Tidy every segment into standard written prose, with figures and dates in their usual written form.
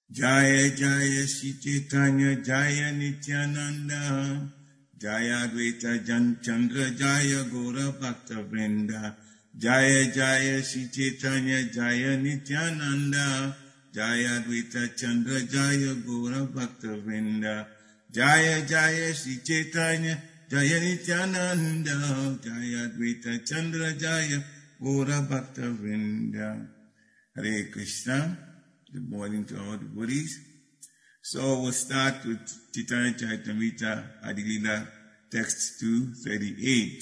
Jaya Jaya Shri Chaitanya Jaya Nityananda Jaya Advaita Chandra Jaya Gora Bhakta Vrinda Jaya Jaya Shri Chaitanya Jaya Nityananda Jaya Advaita Chandra Jaya Gora Bhakta Vrinda Jaya Jaya Shri Chaitanya Jaya Nityananda Jaya Advaita Chandra Jaya Gora Bhakta Vrinda. Hare Krishna. Good morning to all the devotees. So we'll start with Chaitanya Charitamrita Adilila text 238.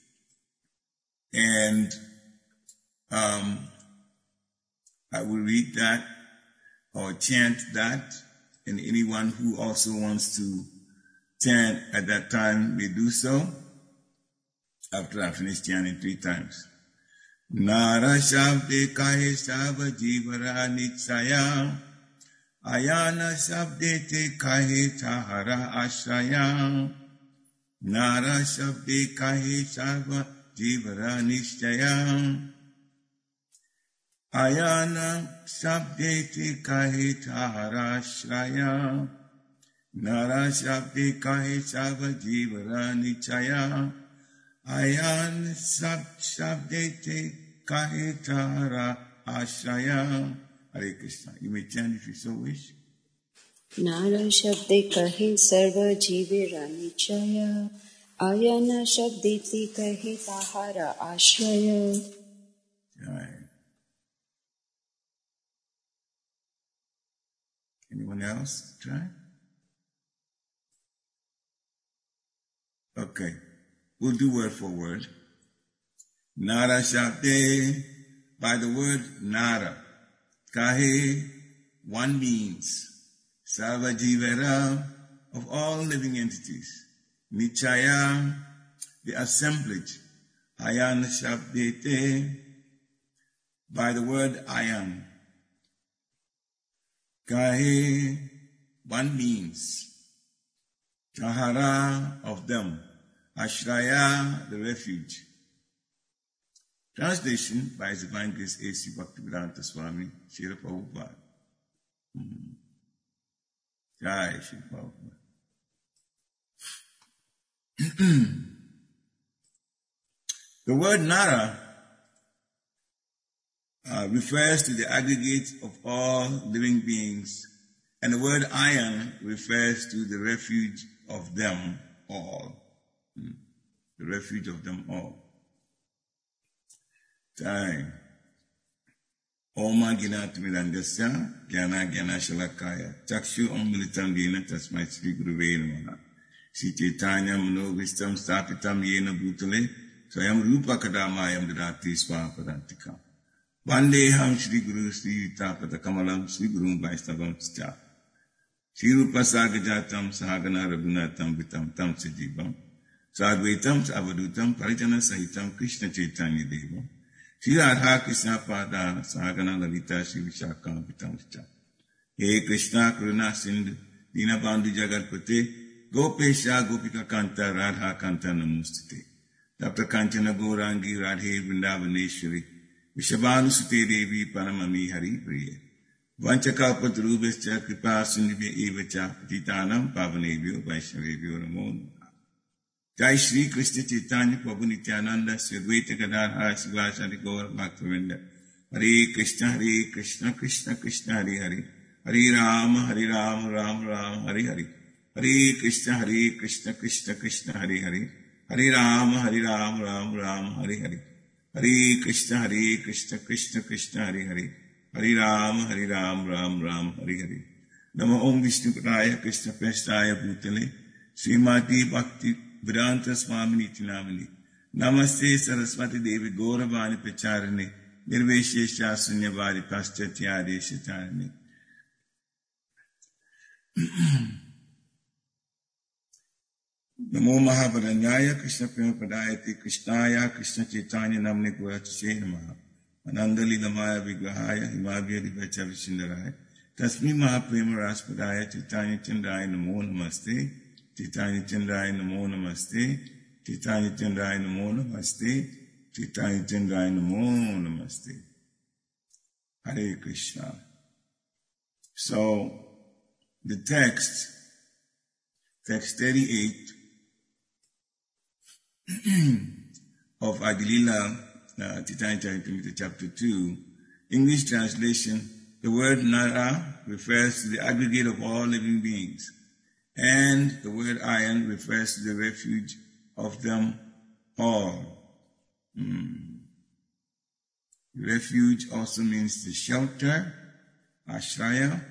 And I will read that or chant that, and anyone who also wants to chant at that time may do so after I finish chanting 3 times. Nara Shabde Kahe Sava Jivara Nitsaya Ayana Shabde Te Kahe Tahara Ashraya Nara Shabde Kahe Sava Jivara Nishchaya Ayana Shabde Te Kahe Tahara Ashraya Nara Shabde Kahe Sava Jivara Nishchaya Ayan Shabde Te Kahe Tahara Ashraya. Hare Krishna. You may chant if you so wish. Nara Shabde Kahe Sarva Jive Ranichaya Ayana Shabde Te Kahe Tahara Ashraya. Right. Anyone else try? Okay. We'll do word for word. Nara Shabde, by the word Nara. Kahe, one means. Sarva Jivera, of all living entities. Nichaya, the assemblage. Ayan Shabdete, by the word Ayan. Kahe, one means. Tahara, of them. Ashraya, the refuge. Translation by His Divine Grace A.C. Bhaktivedanta Swami, Srila Prabhupada. Jai Srila Prabhupada. The word Nara refers to the aggregate of all living beings, and the word Ayan refers to the refuge of them all. The refuge of them all. Time. Oma Ginat Milandasya, Gyana Gyana Shalakaya, Chakshu Omilitam Yena Tasmai Sri Guruve Namaha. Sri Chaitanya Mano Vistam Stapitam Yena Bhutale, Swayam Rupa Kadamayam Dadati Swapadantika. Vandeham Sri Guru Sri Tapata Kamalam Sri Guru Vaishnavam Sta. Sri Rupa Sagajatam Sahagana Raghunatam Vitam Tam Sajivam. Sadvaitam Savadutam Parijana Sahitam Krishna Chaitanya Devam. Sri Radha Krishna Pada Sahagana Lalita Sri Vishakam Vitamcha. He Krishna Karuna Sindhu Dina Bandhu Jagatpate Gopesha Gopika Kanta Radha Kanta Namustate. Dr. Kanchana Gaurangi Radhe Vrindavaneshwari Vishabhanu Sute Devi Paramami Hari Priya. Vanchakapatrubhascha Kripa Sindhibhya Evacha Patitanam Pavanebhyo Vaishnavebhyo Namo. Jai Shri Krishna Chaitanya Prabhu Nityananda Sri Advaita Gadadhara Sivasadi Gaur Bhaktivinoda. Hare Krishna Krishna Krishna Hare Hare. Hare Rama Rama Rama Hare Hare. Hare Krishna Krishna Hare Hare. Hare Rama Rama Rama Hare Hare. Hare Krishna Krishna Hare Hare. Hare Rama Rama Hare Hare. Namo Om Vishnu Padaya Krishna Prestaya Bhutale Srimati Bhakti Vedanta Swami Niti Namani. Namaste Saraswati Devi Gauravani Pacharani Nirveshesha Sunyavari Paschatya Deshatarani. Namo Mahavaranyaya Krishna Prema Padayati Krishnaya Krishna Chaitanya Namne Gurachise Namaha. Anandali Lamaya Vigrahaya Himabhya Divacha Vishindaraya Tasmi Mahaprema Raspadaya Chaitanya Chandraya Namo Namaste. Chaitanya Chandraya Namo Namaste. Chaitanya Chandraya Namo Namaste. Chaitanya Chandraya Namo Namaste. Hare Krishna. So the text 38 of Adilila, Titania Charitamrita chapter 2, English translation, the word Nara refers to the aggregate of all living beings, and the word Ayan refers to the refuge of them all. Refuge also means the shelter, Ashraya.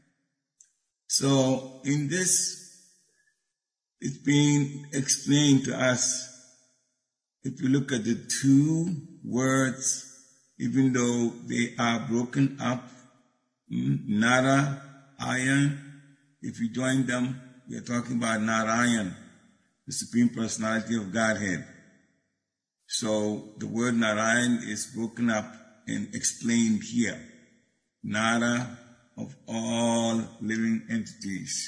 So in this, it's being explained to us, if you look at the two words, even though they are broken up, Nara, Ayan, if you join them, we are talking about Narayan, the Supreme Personality of Godhead. So the word Narayan is broken up and explained here. Nara, of all living entities.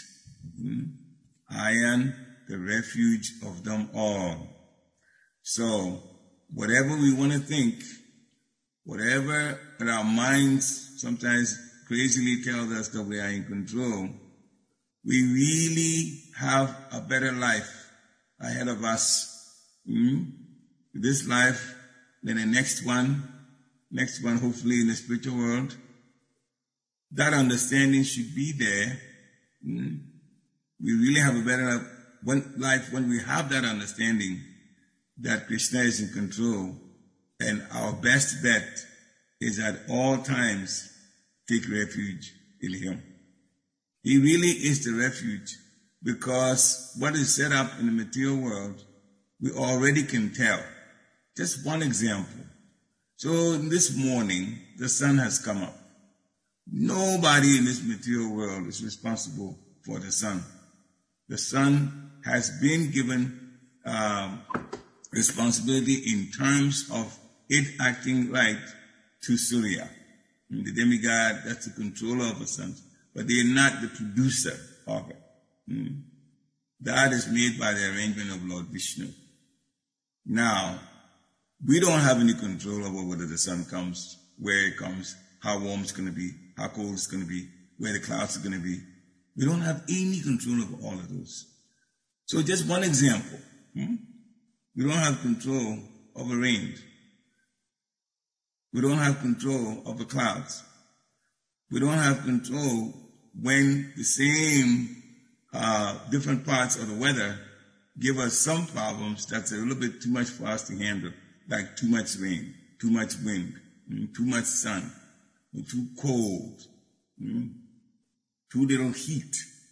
Ayan, the refuge of them all. So, whatever we want to think, whatever our minds sometimes crazily tells us that we are in control, we really have a better life ahead of us. This life, then the next one hopefully in the spiritual world. That understanding should be there. We really have a better life when we have that understanding that Krishna is in control, and our best bet is at all times take refuge in Him. He really is the refuge, because what is set up in the material world, we already can tell. Just one example. So this morning, the sun has come up. Nobody in this material world is responsible for the sun. The sun has been given responsibility in terms of it acting right to Surya. The demigod, that's the controller of the sun, but they are not the producer of it. That is made by the arrangement of Lord Vishnu. Now, we don't have any control over whether the sun comes, where it comes, how warm it's going to be, how cold it's going to be, where the clouds are going to be. We don't have any control over all of those. So just one example. We don't have control over rain. We don't have control over clouds. We don't have control when the same different parts of the weather give us some problems that's a little bit too much for us to handle, like too much rain, too much wind, too much sun, too cold, too little heat.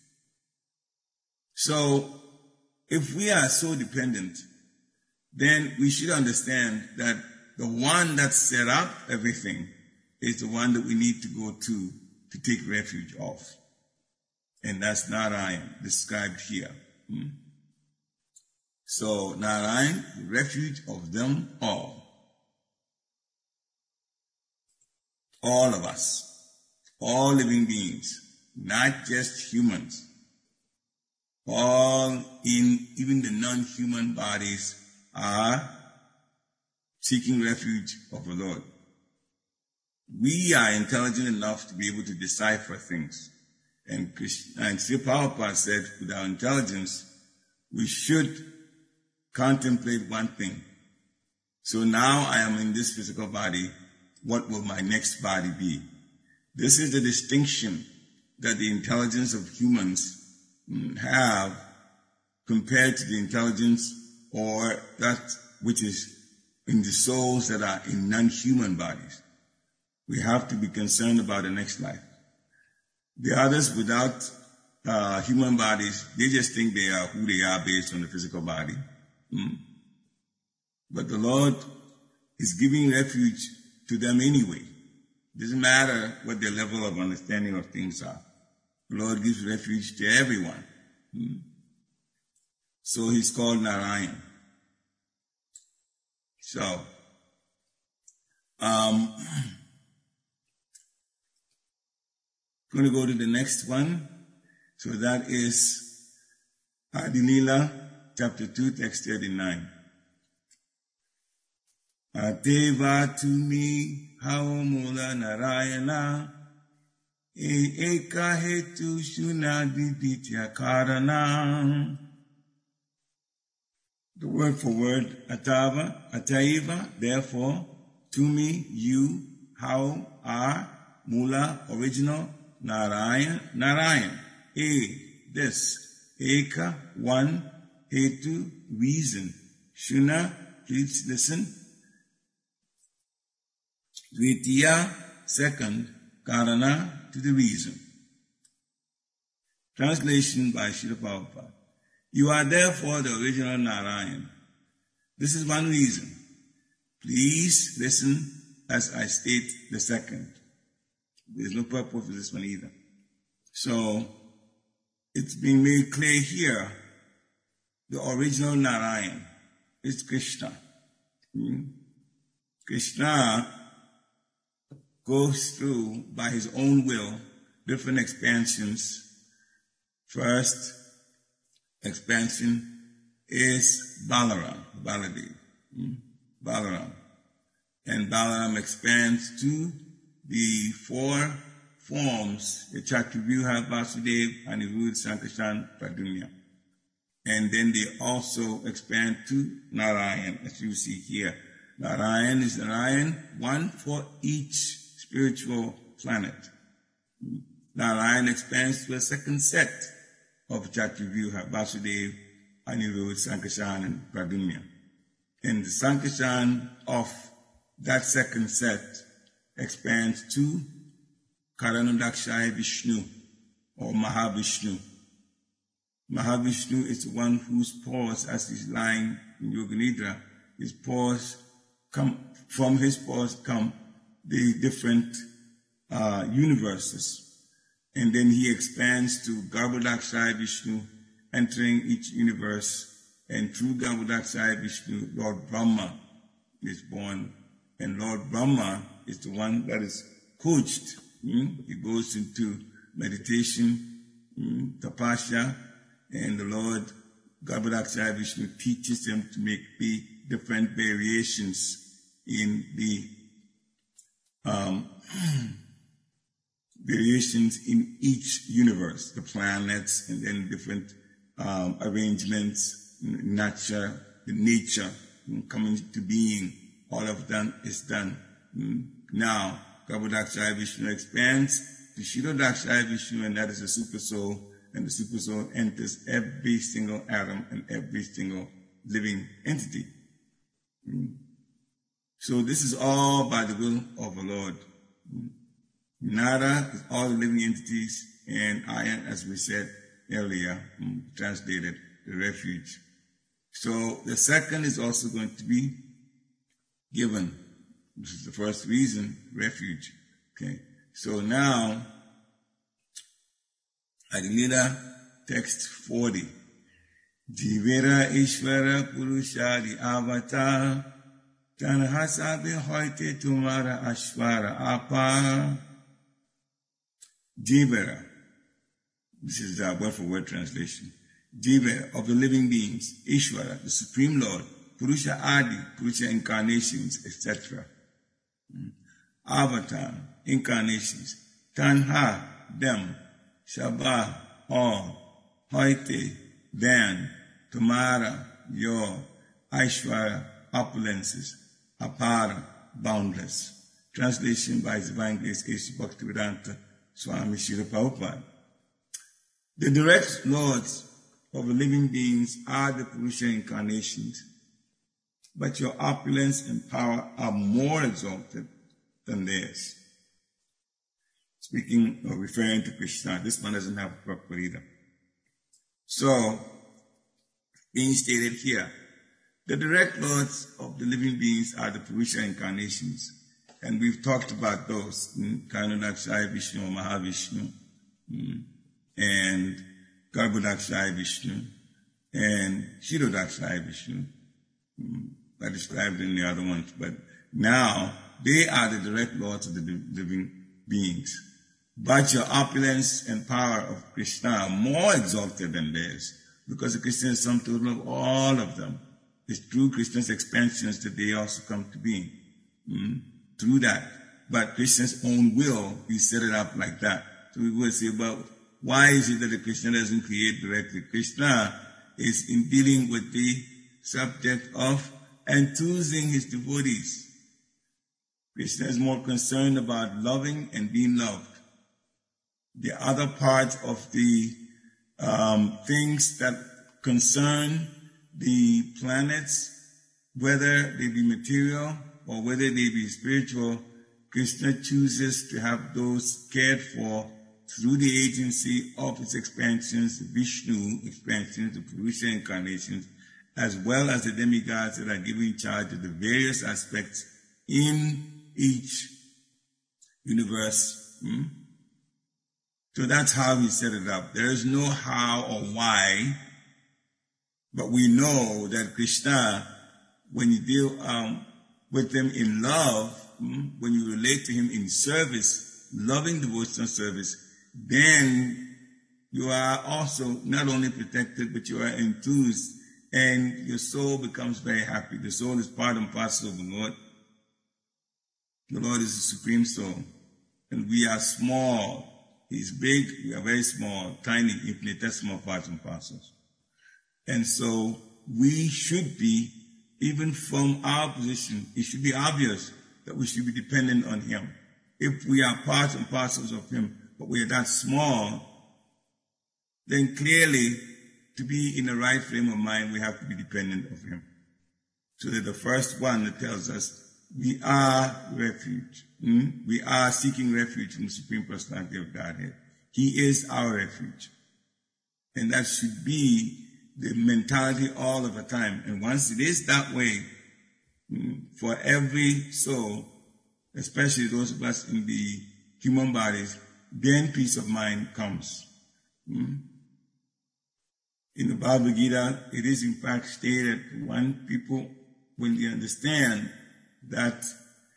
So if we are so dependent, then we should understand that the one that set up everything is the one that we need to go to take refuge of. And that's Narayan, described here. So Narayan, the refuge of them all. All of us, all living beings, not just humans. All in, even the non-human bodies are seeking refuge of the Lord. We are intelligent enough to be able to decipher things. And Sri Prabhupada said, with our intelligence, we should contemplate one thing. So now I am in this physical body. What will my next body be? This is the distinction that the intelligence of humans have compared to the intelligence or that which is in the souls that are in non-human bodies. We have to be concerned about the next life. The others without human bodies, they just think they are who they are based on the physical body. But the Lord is giving refuge to them anyway. It doesn't matter what their level of understanding of things are. The Lord gives refuge to everyone. So He's called Narayan. So, I'm going to go to the next one. So that is Adilila, chapter 2, text 39. Ateva to me, how mula narayana, eka hetu shunadiditya karana. The word for word, ataiva, therefore, to me, you, how, are, mula, original, Narayan, this, eka, one, hetu, reason, shuna, please listen, dvitiya, second, karana, to the reason. Translation by Srila Prabhupada. You are therefore the original Narayan. This is one reason. Please listen as I state the second. There's no purpose for this one either. So, it's being made clear here, the original Narayan is Krishna. Krishna goes through, by his own will, different expansions. First expansion is Balaram. And Balaram expands to the four forms, the Chakravyuha, Vasudeva, Aniruddha, Sankarshan, Pradyumna. And then they also expand to Narayan, as you see here. Narayan is Narayan, one for each spiritual planet. Narayan expands to a second set of Chakravyuha, Vasudeva, Aniruddha, Sankarshan, and Pradyumna. And the Sankarshan of that second set expands to Karanodakshaya Vishnu, or Mahavishnu. Mahavishnu is the one whose paws, as he's lying in Yoga Nidra, his paws come, from his paws come the different universes. And then he expands to Garbhodakshaya Vishnu, entering each universe. And through Garbhodakshaya Vishnu, Lord Brahma is born. And Lord Brahma is the one that is coached. He goes into meditation, tapasya, and the Lord Garbhodakshaya Vishnu teaches him to make the different variations in the variations in each universe, the planets, and then different arrangements, nature, the nature coming to being. All of them is done. Now, Garbhodakshaya Vishnu expands to Kshirodakshaya Vishnu, and that is the super soul, and the super soul enters every single atom and every single living entity. So this is all by the will of the Lord. Nara is all the living entities, and Ayan, as we said earlier, translated, the refuge. So the second is also going to be given. This is the first reason, refuge. Okay. So now, Adilita, text 40. Jivera Ishvara Purushadi Avatar Tanhasabe Hoite Tumara Ashvara Apa. Jivera. This is the word for word translation. Jivera, of the living beings. Ishvara, the Supreme Lord. Purusha Adi, Purusha incarnations, etc. Avatar, incarnations. Tanha, them. Shabah, all. Hoite, then. Tumara, your. Aishvara, opulences. Apara, boundless. Translation by His Divine Grace Kesha Bhaktivedanta Swami Srila Prabhupada. The direct lords of the living beings are the Purusha incarnations, but your opulence and power are more exalted than theirs. Speaking or referring to Krishna, this one doesn't have a purport either. So, being stated here, the direct lords of the living beings are the Purusha incarnations, and we've talked about those, Karanodakshaya Vishnu, Mahavishnu, and Garbhodakshaya Vishnu, and Kshirodakshaya Vishnu, I described in the other ones, but now they are the direct lords of the living beings. But your opulence and power of Krishna are more exalted than theirs, because the Krishna is sum total of all of them. It's through Krishna's expansions that they also come to being. Through that. But Krishna's own will, he set it up like that. So we will say about why is it that Krishna doesn't create directly? Krishna is in dealing with the subject of enthusing his devotees. Krishna is more concerned about loving and being loved. The other part of the things that concern the planets, whether they be material or whether they be spiritual, Krishna chooses to have those cared for through the agency of its expansions, the Vishnu expansions, the Purusha incarnations, as well as the demigods that are given charge of the various aspects in each universe. So that's how he set it up. There is no how or why, but we know that Krishna, when you deal with him in love, when you relate to him in service, loving devotional service, then you are also not only protected, but you are enthused, and your soul becomes very happy. The soul is part and parcel of the Lord. The Lord is the supreme soul, and we are small. He's big, we are very small, tiny, infinitesimal parts and parcels. And so we should be, even from our position, it should be obvious that we should be dependent on him. If we are parts and parcels of him, but we are that small, then clearly, to be in the right frame of mind, we have to be dependent of him. So that the first one that tells us, we are refuge. We are seeking refuge from the Supreme Personality of Godhead. He is our refuge. And that should be the mentality all of the time. And once it is that way, for every soul, especially those of us in the human bodies, then peace of mind comes. In the Bhagavad Gita, it is in fact stated when they understand that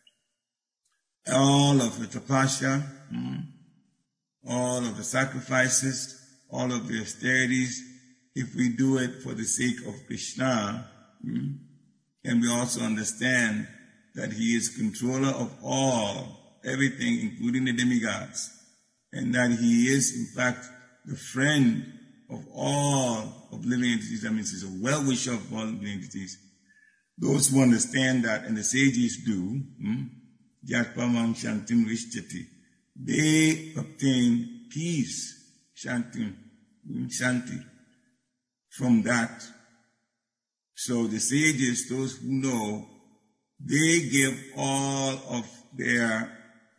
all of the tapasya, all of the sacrifices, all of the austerities, if we do it for the sake of Krishna, and we also understand that he is controller of all, everything, including the demigods, and that he is, in fact, the friend of all of living entities. That means he's a well-wisher of all living entities. Those who understand that, and the sages do, Jatpamam Shantim Rishyati, they obtain peace, Shanti, from that. So the sages, those who know, they give all of their,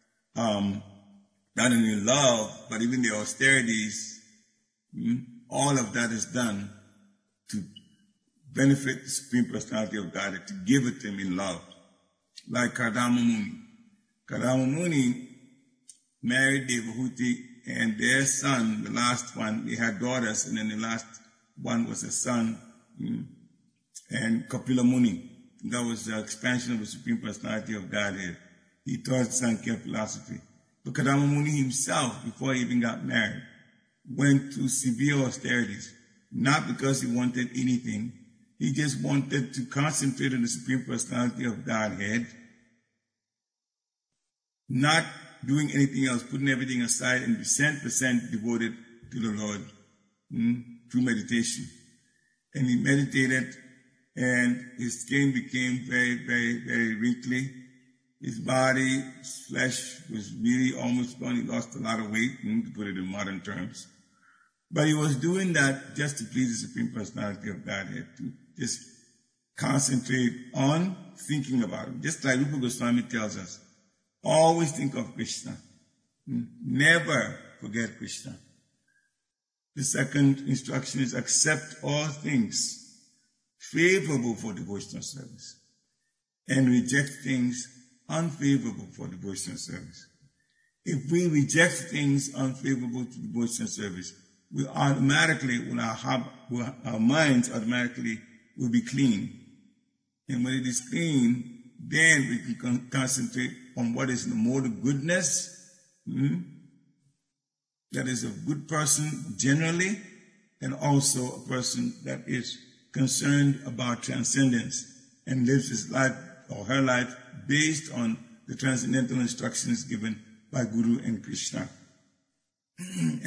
not only love, but even the austerities, all of that is done to benefit the Supreme Personality of God, to give it to him in love. Like Kardama Muni. Kardama Muni married Devahuti, and their son, the last one, they had daughters, and then the last one was a son, and Kapila Muni. That was the expansion of the Supreme Personality of Godhead. He taught Sankhya philosophy. But Kardama Muni himself, before he even got married, went through severe austerities, not because he wanted anything. He just wanted to concentrate on the Supreme Personality of Godhead, not doing anything else, putting everything aside, and be 100% devoted to the Lord through meditation. And he meditated, and his skin became very, very, very wrinkly. His body, his flesh was really almost gone. He lost a lot of weight, to put it in modern terms. But he was doing that just to please the Supreme Personality of Godhead, to just concentrate on thinking about him. Just like Rupa Goswami tells us, always think of Krishna. Never forget Krishna. The second instruction is accept all things favorable for devotional service and reject things unfavorable for devotional service. If we reject things unfavorable to devotional service, we automatically, our minds automatically will be clean. And when it is clean, then we can concentrate on what is the mode of goodness, that is a good person generally, and also a person that is concerned about transcendence and lives his life or her life based on the transcendental instructions given by Guru and Krishna.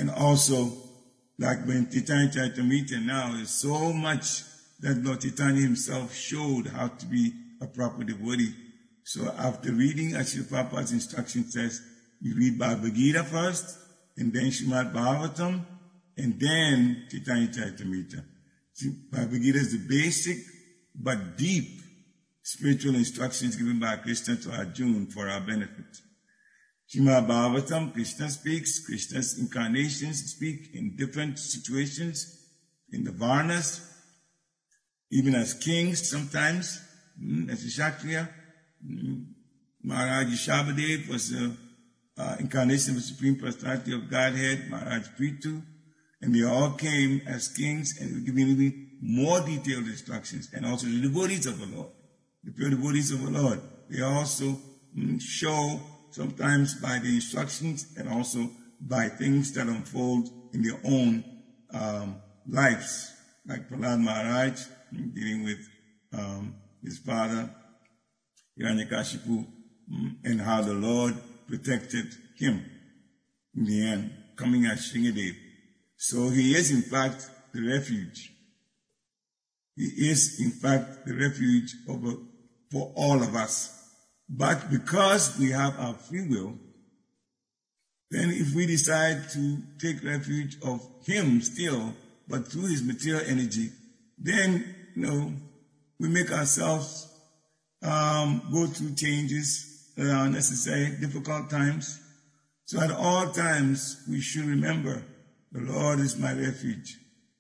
And also, like when Chaitanya Charitamrita now, is so much that Lord Chaitanya himself showed how to be a proper devotee. So after reading, as Srila Prabhupada's instruction says, you read Bhagavad Gita first, and then Srimad Bhagavatam, and then Chaitanya Charitamrita. Bhagavad Gita is the basic but deep spiritual instructions given by Krishna to Arjuna for our benefit. Srimad Bhagavatam, Krishna speaks, Krishna's incarnations speak in different situations, in the Varnas, even as kings sometimes, as a Kshatriya. Maharaj Yashodadev was the incarnation of the Supreme Personality of Godhead, Maharaj Prithu, and they all came as kings and were giving even more detailed instructions. And also the devotees of the Lord, the pure devotees of the Lord, they also show sometimes by the instructions and also by things that unfold in their own lives, like Prahlad Maharaj dealing with his father, Hiranyakashipu, and how the Lord protected him in the end, coming as Shringadev. So he is in fact the refuge. He is in fact the refuge for all of us. But because we have our free will, then if we decide to take refuge of him still, but through his material energy, then, we make ourselves go through changes that are necessary, difficult times. So at all times, we should remember, the Lord is my refuge.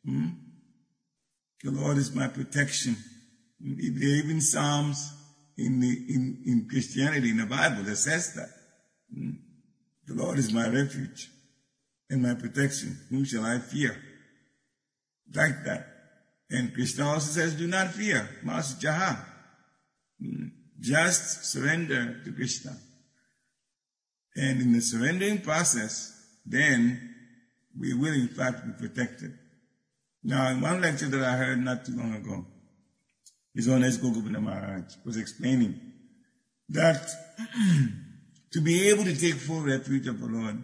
The Lord is my protection. There are even Psalms in Christianity, in the Bible, that says that. The Lord is my refuge and my protection. Whom shall I fear? Like that. And Krishna also says, do not fear. Mas Jaha. Just surrender to Krishna. And in the surrendering process, then we will in fact be protected. Now, in one lecture that I heard not too long ago, His Holiness Gokul Maharaj was explaining that to be able to take full refuge of the Lord,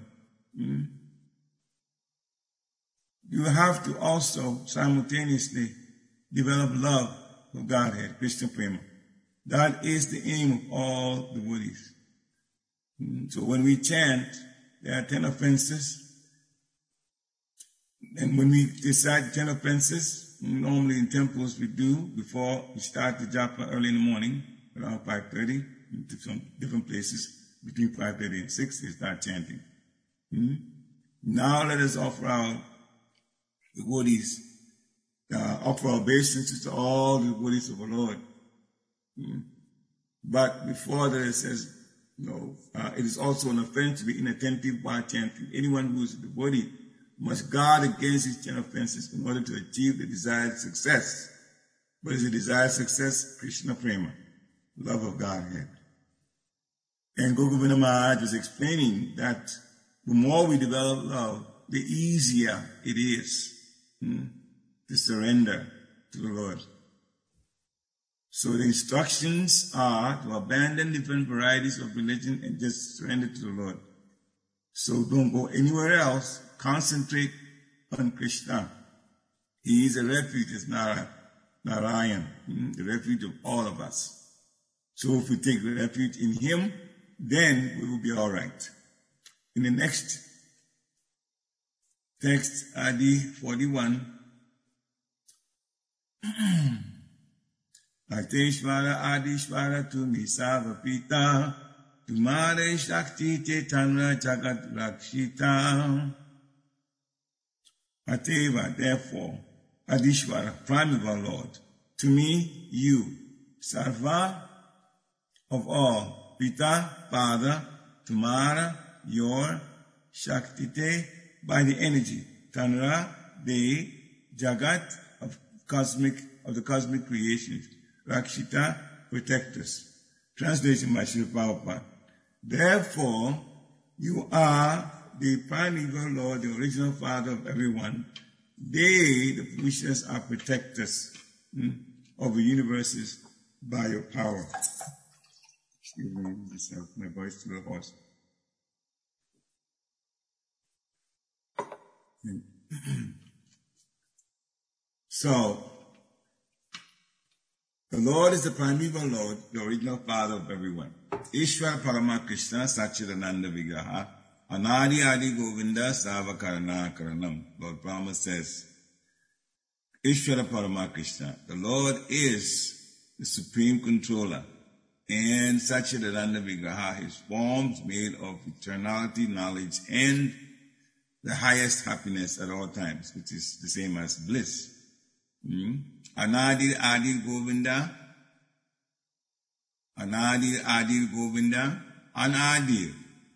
you have to also simultaneously develop love for Godhead, Krishna Prema. That is the aim of all devotees. So when we chant, there are 10 offenses. And when we decide 10 offenses, normally in temples we do before we start the japa early in the morning, around 5:30, in some different places, between 5:30 and 6, they start chanting. Now let us offer our devotees, offer our obeisances to all the devotees of the Lord. But before that it says, it is also an offense to be inattentive while chanting. Anyone who is a devotee must guard against these 10 offenses in order to achieve the desired success. What is the desired success? Krishna Prema, love of Godhead. And Gokul Maharaj was explaining that the more we develop love, the easier it is to surrender to the Lord. So the instructions are to abandon different varieties of religion and just surrender to the Lord. So don't go anywhere else. Concentrate on Krishna. He is a refuge, as Narayan, the refuge of all of us. So if we take refuge in him, then we will be all right. In the next text, Adi 41, Ateshvara Adishvara Tumi Savapita Tumare Shakti Chaitanya Jagat Rakshita. Ateva, therefore, Adishvara, primeval Lord, to me, you, Sarva, of all, Pita, Father, Tumara, your, Shaktite, by the energy, Tanra, the Jagat, of the cosmic creations, Rakshita, protect us. Translation by Srila Prabhupada. Therefore, you are the primeval Lord, the original Father of everyone. They, the Purushas, are protectors of the universes by your power. Excuse me, my voice to the horse. So, the Lord is the primeval Lord, the original Father of everyone. Ishvara Parama Krishna Satchidananda Vigraha Anadi Adi Govinda Savakarana Karanam. Lord Brahma says, Ishvara Parama Krishna, the Lord is the supreme controller. And Satchidananda Vigraha, his forms made of eternality, knowledge, and the highest happiness at all times, which is the same as bliss. Anadi Adi Govinda, Anadi Adi Govinda, Anadi.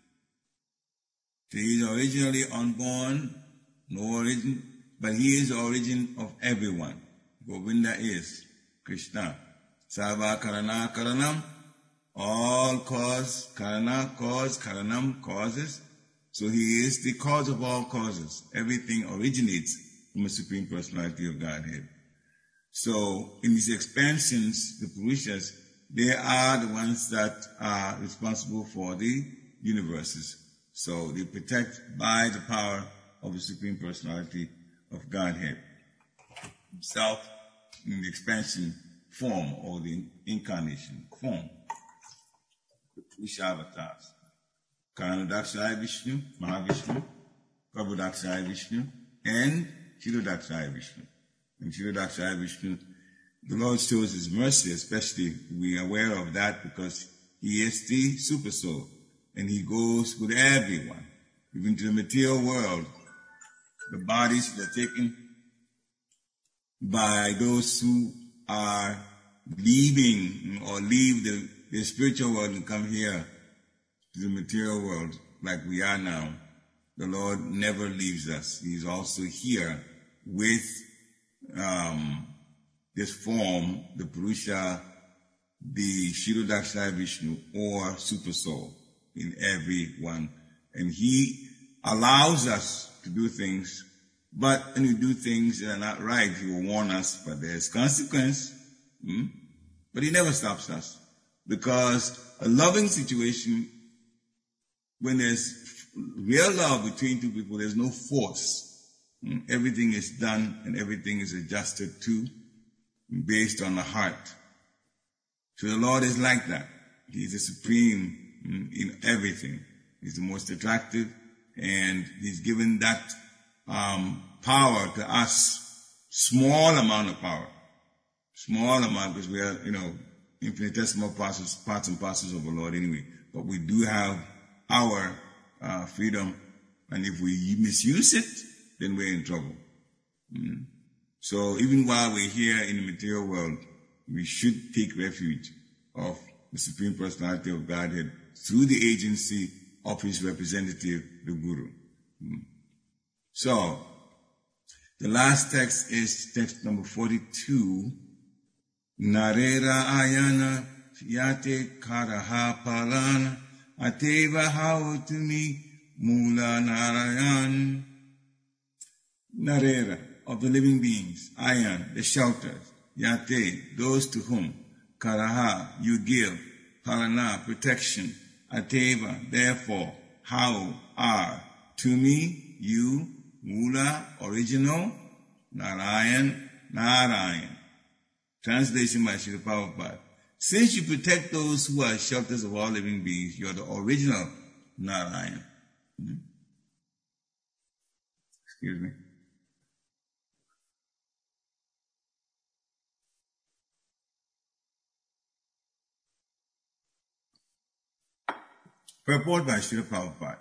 So he is originally unborn, no origin, but he is the origin of everyone. Govinda is Krishna. Sarva Karana Karanam, all cause, Karana cause, Karanam causes. So he is the cause of all causes. Everything originates from the Supreme Personality of Godhead. So in these expansions, the Purushas, they are the ones that are responsible for the universes. So they protect by the power of the Supreme Personality of Godhead. Himself in the expansion form or the incarnation form. The Purusha avatars. Karanodakshaya Vishnu, Mahavishnu, Prabhudakshaya Vishnu, and Shirodakshaya Vishnu. And Shirodakshaya Vishnu, the Lord shows his mercy, especially we are aware of that because he is the super soul. And he goes with everyone, even to the material world. The bodies that are taken by those who are leaving or leave the spiritual world and come here to the material world like we are now. The Lord never leaves us. He's also here with this form, the Purusha, the Shirodakshaya Vishnu, or Super Soul in everyone. And he allows us to do things, but when we do things that are not right, he will warn us, but there's consequence. But he never stops us, because a loving situation, when there's real love between two people, there's no force. Everything is done and everything is adjusted to based on the heart. So the Lord is like that. He's the supreme in everything. He's the most attractive, and he's given that power to us, small amount of power. Small amount, because we are, infinitesimal parts and parcels of the Lord anyway. But we do have our freedom, and if we misuse it, then we're in trouble. So even while we're here in the material world, we should take refuge of the Supreme Personality of Godhead through the agency of his representative, the Guru. So, the last text is text number 42. Narera ayana yate karaha palana ateva hautumi mula narayan. Narera, of the living beings, ayan, the shelters, yate, those to whom, karaha, you give, palana, protection, ateva, therefore, how, are, to me, you, mula, original, narayan, narayan. Translation by Srila Prabhupada. Since you protect those who are shelters of all living beings, you are the original Narayan. Excuse me. Purport by Srila Prabhupada.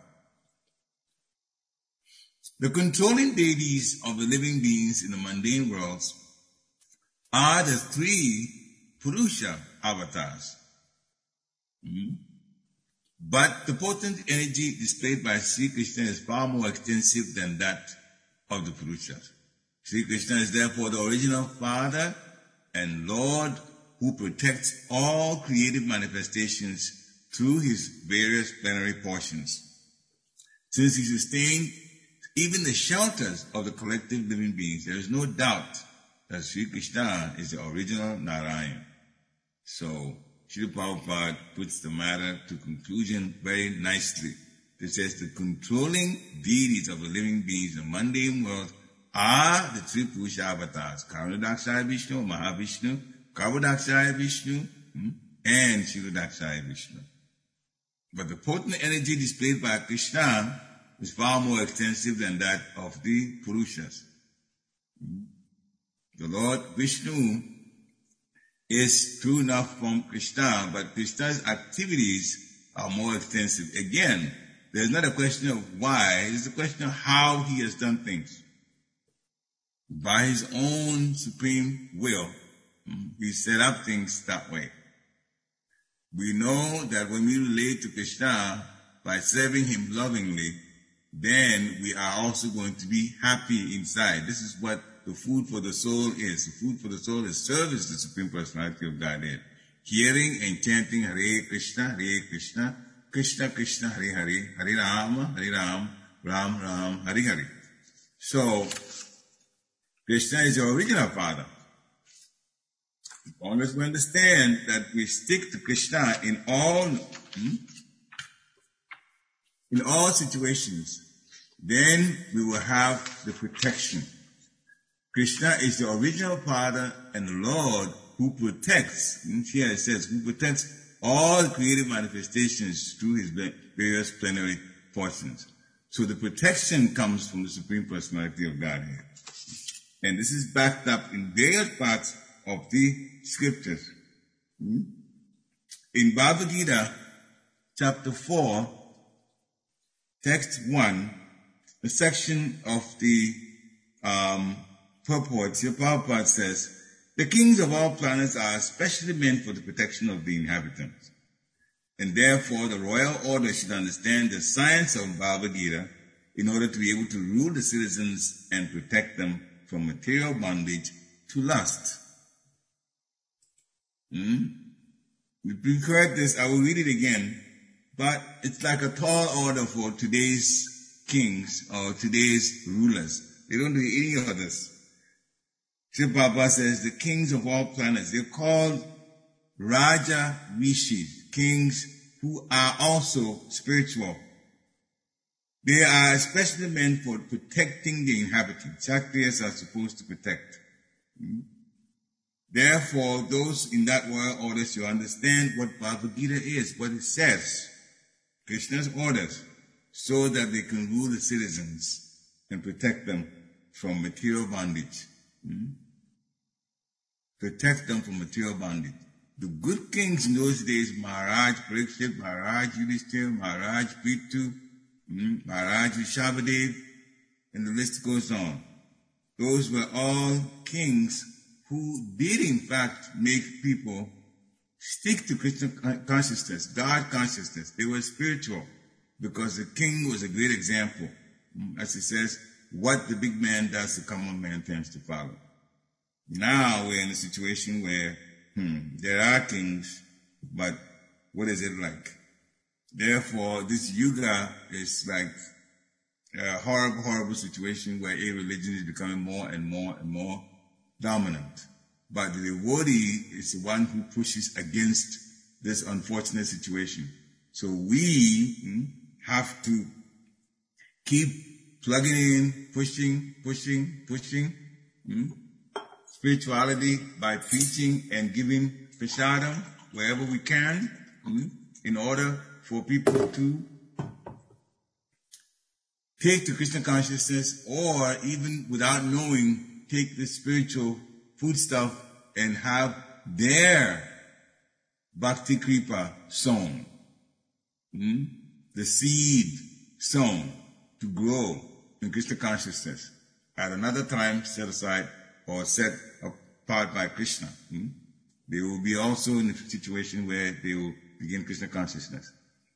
The controlling deities of the living beings in the mundane worlds are the three Purusha avatars. But the potent energy displayed by Sri Krishna is far more extensive than that of the Purushas. Sri Krishna is therefore the original Father and Lord who protects all creative manifestations through his various plenary portions. Since he sustained even the shelters of the collective living beings, there is no doubt that Sri Krishna is the original Narayan. So, Srila Prabhupada puts the matter to conclusion very nicely, It says the controlling deities of the living beings in the mundane world are the three Purusha avatars, Karanodakshaya Vishnu, Mahavishnu, Kavadakshaya Vishnu, and Shirodakshaya Vishnu. But the potent energy displayed by Krishna is far more extensive than that of the Purushas. The Lord Vishnu is true enough from Krishna, but Krishna's activities are more extensive. Again, there's not a question of why, it's a question of how he has done things. By his own supreme will, he set up things that way. We know that when we relate to Krishna by serving him lovingly, then we are also going to be happy inside. This is what the food for the soul is. The food for the soul is service to the Supreme Personality of Godhead. Hearing and chanting Hare Krishna, Krishna Krishna, Hare Hare, Hare Rama, Ram Ram, Hare Hare. So, Krishna is your original father. As long as we understand that we stick to Krishna in all situations, then we will have the protection. Krishna is the original father and the Lord who protects, here it says, who protects all creative manifestations through his various plenary portions. So the protection comes from the Supreme Personality of Godhead. And this is backed up in various parts of the scriptures. In Bhagavad Gita, chapter 4, text 1, a section of the purport, here Prabhupada says, the kings of all planets are especially meant for the protection of the inhabitants. And therefore, the royal order should understand the science of Bhagavad Gita in order to be able to rule the citizens and protect them from material bondage to lust. We've heard this, I will read it again, but it's like a tall order for today's kings or today's rulers. They don't do any of this. Srila Prabhupada says the kings of all planets, they're called Raja Rishis, kings who are also spiritual. They are especially meant for protecting the inhabitants. Kshatriyas are supposed to protect. Therefore, those in that royal order should understand what Bhagavad Gita is, what it says, Krishna's orders, so that they can rule the citizens and protect them from material bondage. Protect them from material bondage. The good kings in those days, Maharaj Parikshit, Maharaj Yudhishthira, Maharaj Prithu, Maharaj Rishabhadev, and the list goes on. Those were all kings who did in fact make people stick to Krishna consciousness, God consciousness. They were spiritual because the king was a great example. As he says, what the big man does, the common man tends to follow. Now we're in a situation where there are kings, but what is it like? Therefore, this yuga is like a horrible, horrible situation where a religion is becoming more and more and more dominant. But the devotee is the one who pushes against this unfortunate situation. So we have to keep plugging in, pushing spirituality by preaching and giving prasadam wherever we can in order for people to take the Krishna consciousness, or even without knowing, take the spiritual foodstuff and have their bhakti kripa sown, the seed sown to grow in Krishna consciousness at another time set aside or set apart by Krishna. They will be also in a situation where they will begin Krishna consciousness.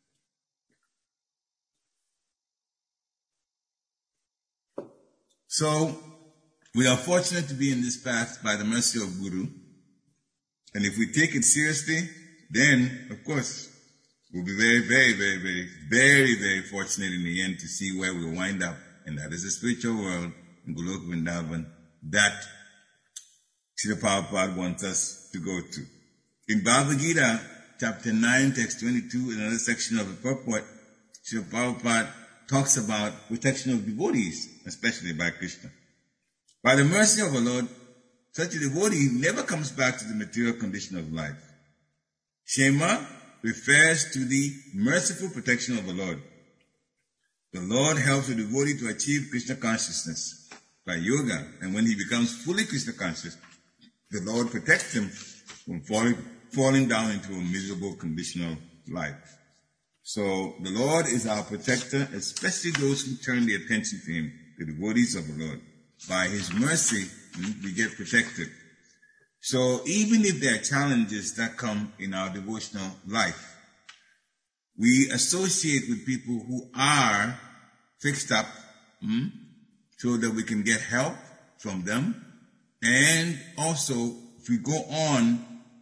So, we are fortunate to be in this path by the mercy of Guru. And if we take it seriously, then, of course, we'll be very, very, very, very, very, very fortunate in the end to see where we'll wind up. And that is the spiritual world in Goloka Vrindavan that Srila Prabhupada wants us to go to. In Bhagavad Gita, chapter 9, text 22, in another section of the purport, Srila Prabhupada talks about protection of devotees, especially by Krishna. By the mercy of the Lord, such a devotee never comes back to the material condition of life. Shema refers to the merciful protection of the Lord. The Lord helps the devotee to achieve Krishna consciousness by yoga, and when he becomes fully Krishna conscious, the Lord protects him from falling down into a miserable conditional life. So the Lord is our protector, especially those who turn their attention to him, the devotees of the Lord. By his mercy, we get protected. So even if there are challenges that come in our devotional life, we associate with people who are fixed up so that we can get help from them. And also, if we go on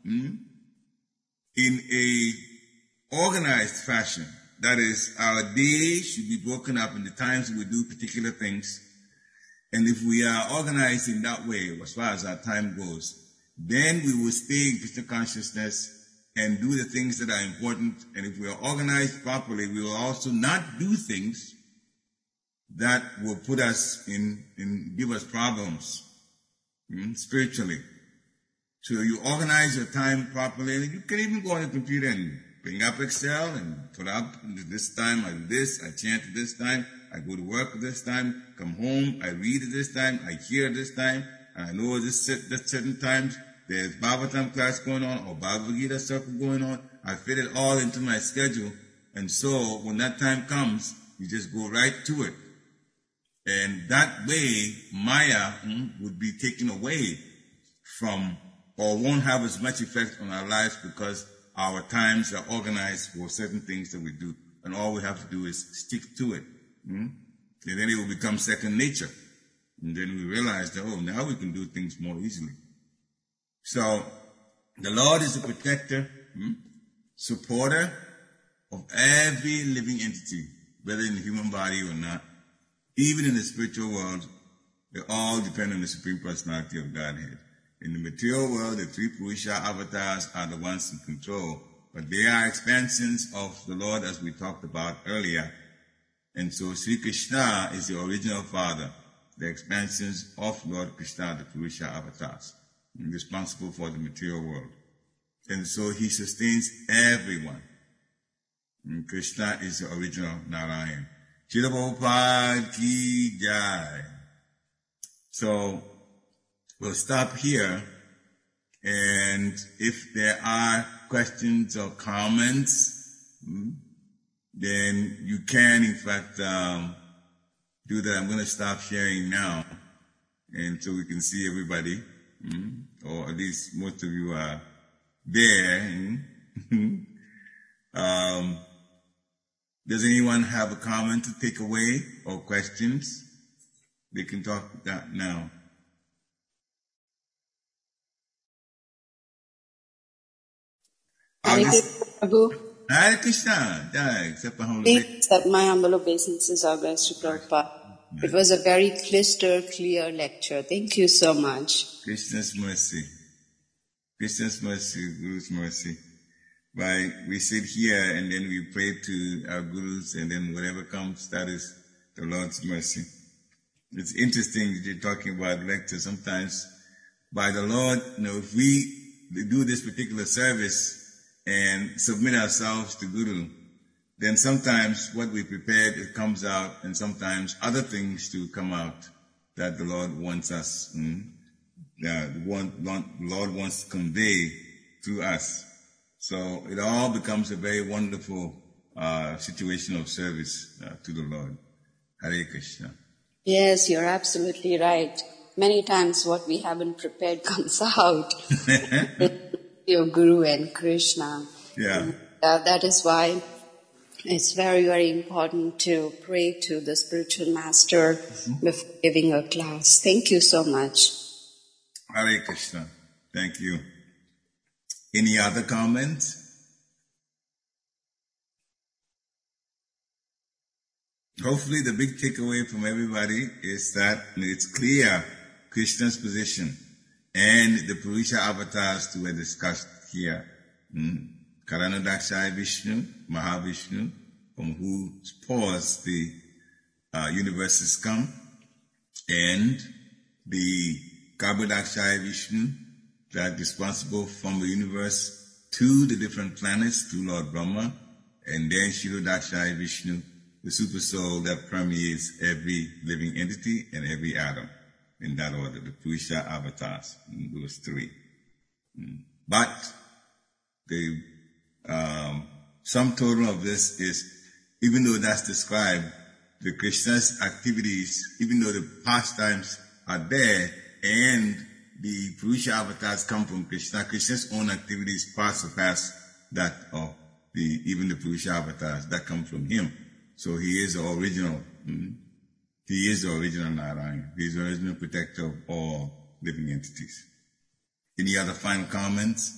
in a organized fashion, that is, our day should be broken up in the times we do particular things. And if we are organized in that way, as far as our time goes, then we will stay in Krishna consciousness and do the things that are important. And if we are organized properly, we will also not do things that will put us give us problems spiritually. So you organize your time properly, and you can even go on the computer and bring up Excel and put up this time I do this, I chant at this time, I go to work at this time, come home, I read at this time, I hear at this time, and I know that certain times there's Bhagavatam class going on or Bhagavad Gita circle going on. I fit it all into my schedule, and so when that time comes, you just go right to it. And that way, Maya would be taken away from, or won't have as much effect on our lives because our times are organized for certain things that we do. And all we have to do is stick to it. And then it will become second nature. And then we realize that, now we can do things more easily. So, the Lord is a protector, supporter of every living entity, whether in the human body or not. Even in the spiritual world, they all depend on the Supreme Personality of Godhead. In the material world, the three Purusha avatars are the ones in control, but they are expansions of the Lord, as we talked about earlier. And so Sri Krishna is the original father, the expansions of Lord Krishna, the Purusha avatars, responsible for the material world. And so he sustains everyone. And Krishna is the original Narayan. Srila Prabhupada ki jai. So we'll stop here, and if there are questions or comments, then you can, in fact, do that. I'm going to stop sharing now, and so we can see everybody, or at least most of you are there. Does anyone have a comment to take away or questions? They can talk that now. Hare Krishna, Prabhu. Hare Krishna. Accept my humble obeisances, augurs to Prabhupada. It was a very crystal clear lecture. Thank you so much. Krishna's mercy. Krishna's mercy, Guru's mercy. We sit here and then we pray to our Gurus, and then whatever comes, that is the Lord's mercy. It's interesting that you're talking about lecture. Sometimes by the Lord, if we do this particular service and submit ourselves to Guru, then sometimes what we prepared, it comes out, and sometimes other things do come out that the Lord wants us, the Lord wants to convey through us. So it all becomes a very wonderful situation of service to the Lord. Hare Krishna. Yes, you're absolutely right. Many times what we haven't prepared comes out with your Guru and Krishna. Yeah. That is why it's very, very important to pray to the spiritual master before giving a class. Thank you so much. Hare Krishna. Thank you. Any other comments? Hopefully the big takeaway from everybody is that it's clear Krishna's position and the Purusha avatars were discussed here. Karanodakshaya Vishnu, Mahavishnu, from whose pores the universes come, and the Garbhodakshaya Vishnu that is responsible from the universe to the different planets, to Lord Brahma, and then Kshirodakshaya Vishnu, the super soul that permeates every living entity and every atom. In that order, the Purusha avatars, those three. But the sum total of this is, even though that's described, the Krishna's activities, even though the pastimes are there and the Purusha avatars come from Krishna, Krishna's own activities far surpass that of even the Purusha avatars that come from him. So he is the original. He is the original Narayana. He is the original protector of all living entities. Any other final comments?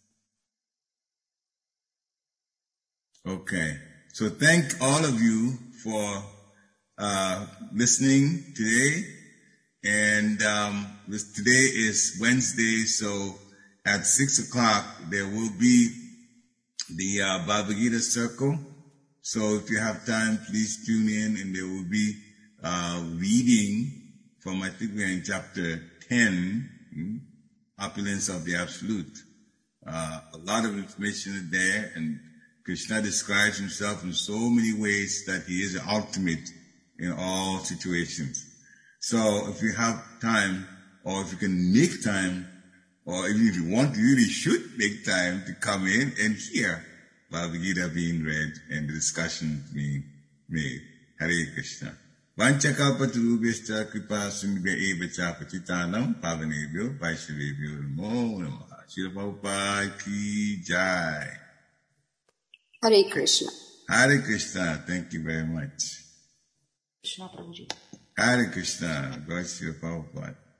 Okay. So thank all of you for listening today. And today is Wednesday, so at 6 o'clock there will be the Bhagavad Gita circle. So if you have time, please tune in, and there will be reading from, I think we're in chapter 10, Opulence of the Absolute. A lot of information is there, and Krishna describes himself in so many ways that he is the ultimate in all situations. So if you have time, or if you can make time, or even if you want, you really should make time to come in and hear Bhagavad Gita being read and the discussion being made. Hare Krishna. Vanchakalpatarubhyascha kripa sindhubhya eva cha patitanam pavanebhyo vaishnavebhyo namo namaha. Srila Prabhupada ki jai. Hare Krishna. Hare Krishna. Thank you very much. Krishna Prabhuji. Hare Krishna. God Srila Prabhupada.